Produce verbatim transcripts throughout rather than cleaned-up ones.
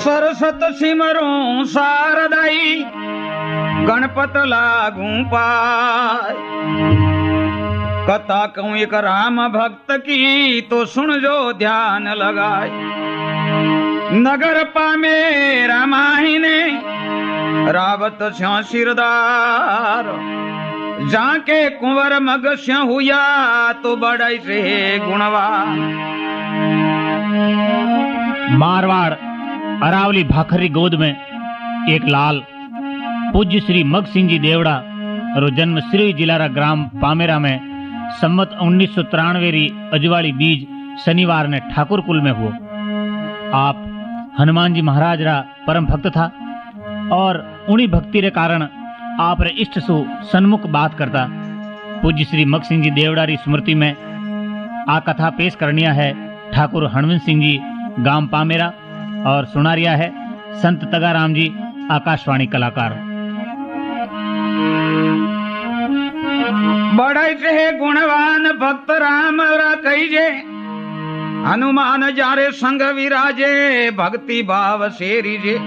सरसत सिमरूं शारदाई गणपत लागू पाय। कथा कहूं एक राम भक्त की तो सुन जो ध्यान लगाए। नगर पामे रामायणे रावत स्या सिरदार। जाके कुंवर मग स्या हुआ तो बड़ाई से गुणवान। मारवाड़ अरावली भाखरी गोद में एक लाल पूज्य श्री मग सिंह जी देवड़ा रो जन्म श्री जिलारा ग्राम पामेरा में सम्मत उन्नीस सौ तिरानवे री अजवाड़ी बीज शनिवार ने ठाकुर कुल में हुआ। आप हनुमान जी महाराज रा परम भक्त था और उन्हीं भक्ति रे कारण आप रे इष्ट सु सन्मुख बात करता। पूज्य श्री मग सिंह जी देवड़ा री स्मृति में आ कथा पेश करनिया है ठाकुर हणवंत सिंह जी गांव पामेरा और सुनारिया है संत तगाराम जी आकाशवाणी कलाकार। बड़ाई से गुणवान भक्त राम रा कहीजे। हनुमान जारे संग विराजे भक्ति भाव से रिजे।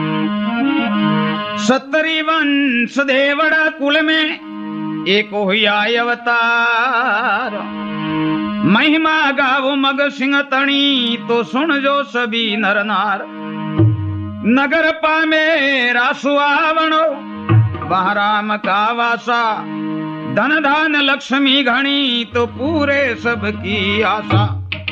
सत्तरी वंश देवड़ा कुल में एक हुआ अवतार। महिमा गावो मग सिंह तणी तो सुन जो सभी नर नार। नगर पामे रासु आवणो बहराम का वासा। धन धान लक्ष्मी घणी तो पूरे सबकी आशा।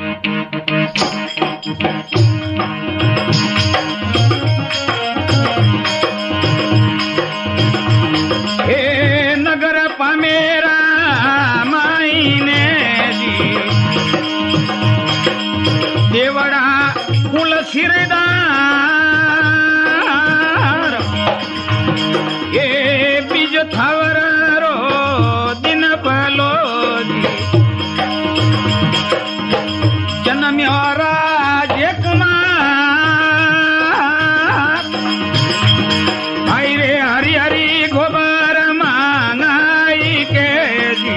ए नगर पामेरा माईने जी देवड़ा कुल सिरदार। ए बीज थावर रो दिन पलो जी जन्म्यो राजे कुमार। आई रे हरि हरि गोबर मांगाई के जी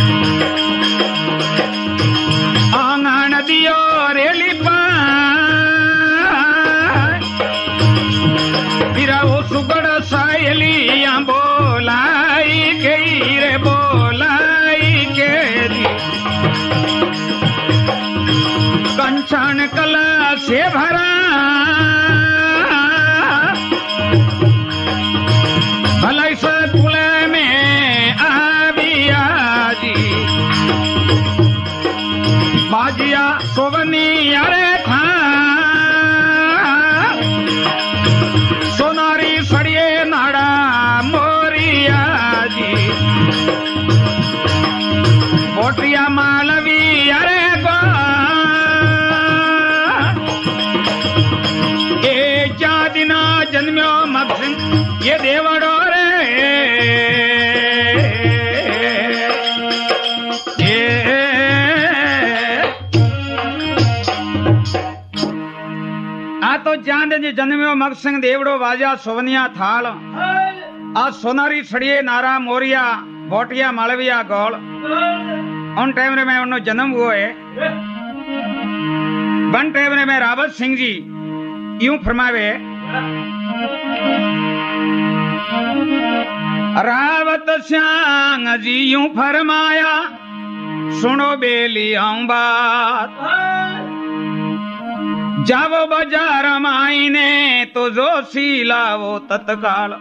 आंगन दियो रेली पिराओ सुगड़ सायलिया बोलाई के रे बोलाई के जी कंचन कला से भरा। भलाई से कुल में आबिया जी बाजिया सोवनी अरे था। सोनारी सड़िए नाड़ा मोरिया जी बोटिया मालवी अरे गो। ए जा दिना जन्म्यो मग सिंह ये देवड़ो रे। आ तो चांद जी जन्म्यो मग सिंह देवड़ो वाजा सोवनिया थाल। आ सोनारी सड़िए नारा मोरिया बोटिया मालविया गोल। उन टाइम रे में उन्नो जन्म हुआ है। वन टाइम रे में रावत सिंह जी यूं फरमावे। रावत श्यांग जी यूं फरमाया सुनो बेली आऊं बात। जावो बाजार माईने तो जोशी लावो तत्काल।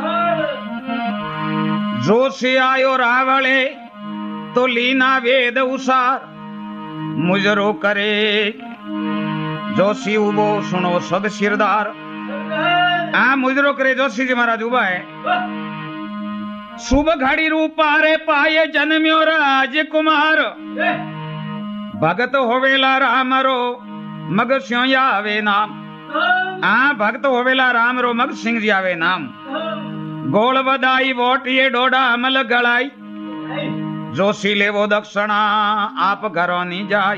जोशी आयो रावले तो लीना वेद उसार। मुजरो करे जोशी उबो सुनो सद सिरदार। आ मुजरो करे जोशी जी महाराज उबा है। शुभ घड़ी रूपारे पाए जन्म्यो राजकुमार। भगत होवेला रामरो मग सिंह आवे नाम। आ भक्त होवेला राम रो मग सिंह जी आवे नाम। गोल बदाई वोटिए डोडा अमल गलाई। जोशी ले वो दक्षिणा आप घरों नहीं जाई।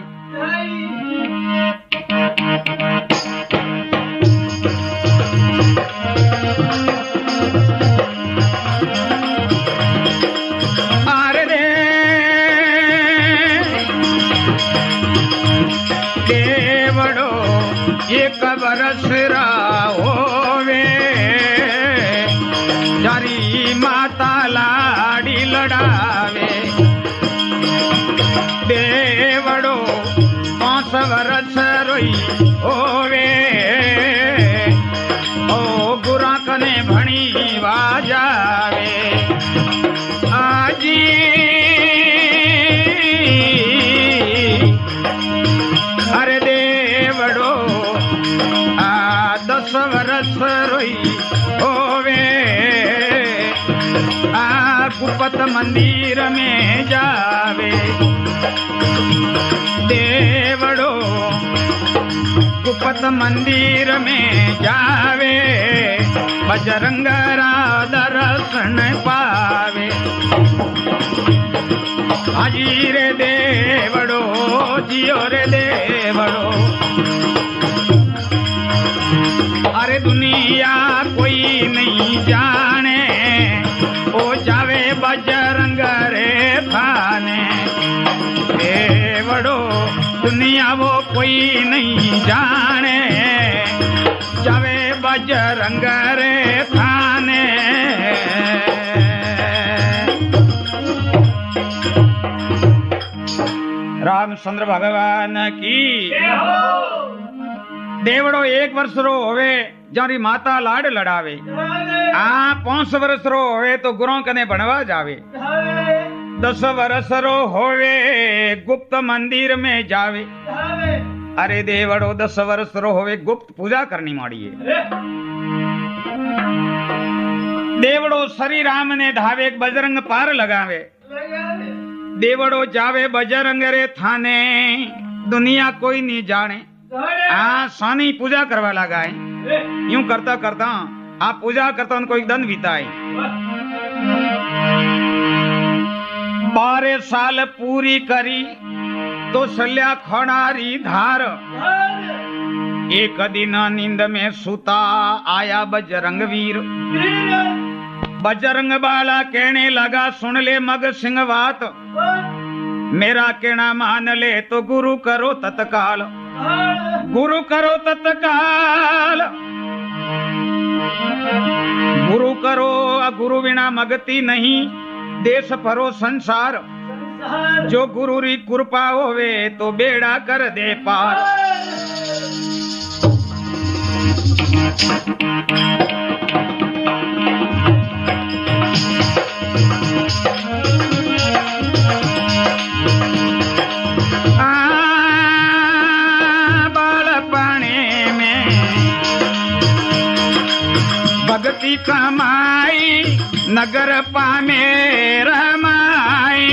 आरे दे देवड़ो ये कबर वरसरा होवे जारी माता लाड़ी लड़ावे देवड़ो पांच वरस रोई होवे ओ गुरा कने भणी वाजावे आजी अरे देवड़ो आ दस वरस रोई होवे आ कुपत मंदिर में जावे देवड़ो कुपत मंदिर में जावे बजरंग रा दर्शन पावे हाजी रे देवड़ो जियो रे देवड़ो अरे दुनिया कोई नहीं जाने ओ जावे बजरंग रे थाने देवड़ो दुनिया वो कोई नहीं जाने जावे बजरंग रे थाने रामचंद्र भगवान की देवड़ो एक वर्ष रो होवे जारी माता लाड लड़ावे आ पांच वर्ष रो होवे तो गुरु कने बनवा जावे दस वर्ष रो होवे गुप्त मंदिर में जावे अरे देवड़ो दस वर्ष रो होवे गुप्त पूजा करनी माड़िए देवड़ो श्री राम ने धावे बजरंग पार लगावे देवड़ो जावे बजरंग रे थाने दुनिया कोई नहीं जाने आ सानी पूजा करवा लगा है यूं करता करता आप पूजा करता उनको एक दिन बीताए बारह साल पूरी करी तो सल्या खड़ारी धार एक दिन नींद में सुता आया बजरंग वीर बजरंग बाला कहने लगा सुन ले मग सिंह बात मेरा कहना मान ले तो गुरु करो तत्काल गुरु करो तत्काल गुरु करो गुरु बिना मगती नहीं देश परो संसार जो गुरु री कृपा होवे तो बेड़ा कर दे पार भक्ति कमाई नगर पामे रमाई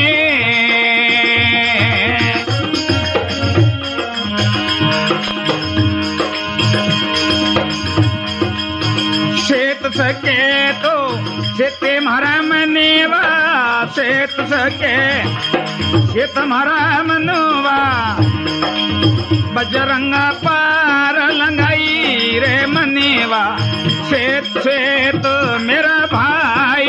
सेत सके तो सेते मारा मनेवा सेत सके से तुम्हारा मनवा बजरंग पार लंगाई रे मनेवा सेत सेत मेरा भाई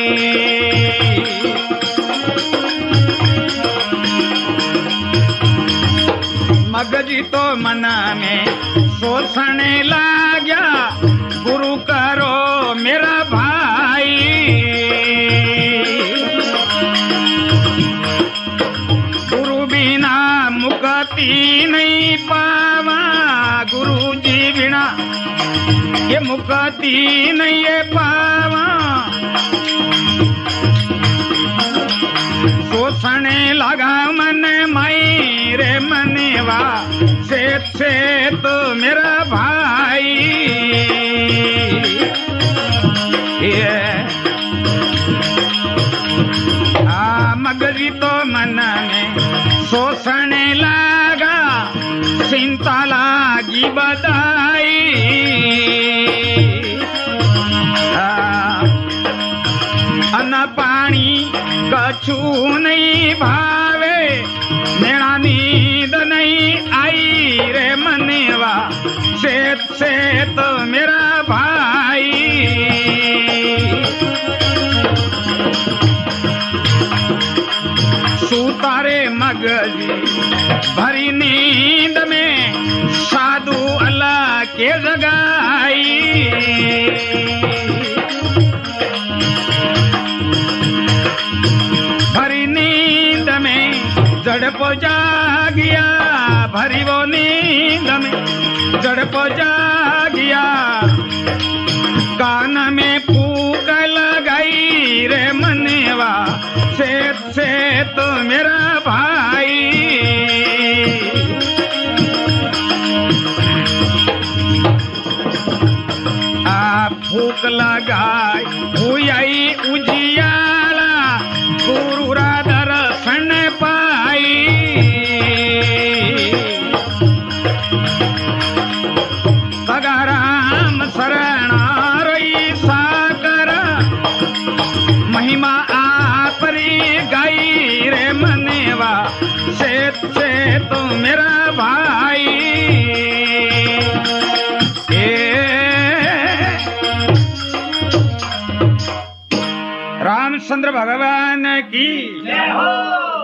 मगजी तो मना में सोचने लाग्या गुरु करो मेरा भाई गुरु बिना मुक्ति नहीं पावा गुरु जी बिना ये मुक्ति नहीं है पावा सोचने लगा मन माई रे मनेवा सेत सेत मेरा भाई ये आ मगजी तो मन में सोचने लगा चिंता लागी बधाई अन पानी कछु नहीं भावे मेरा नींद नहीं आई रे मनेवा सेत सेत मेरा भाई सूतारे मगजी भरी नींद में साधु अल्लाह के जगाई। भरी नींद में जड़प जागिया, भरी वो नींद में जड़प जागिया, कान में फूक लगाई रे मनेवा, सेत से तो मेरा भाई। आप फूक लगाई हुई उजियाला, गुरु रा दर्शन पाई। सगाराम शरण रई सागर, महिमा आपरी गाई रे मनेवा, सेत से तो मेरा भाई। रामचंद्र भगवान की जय हो।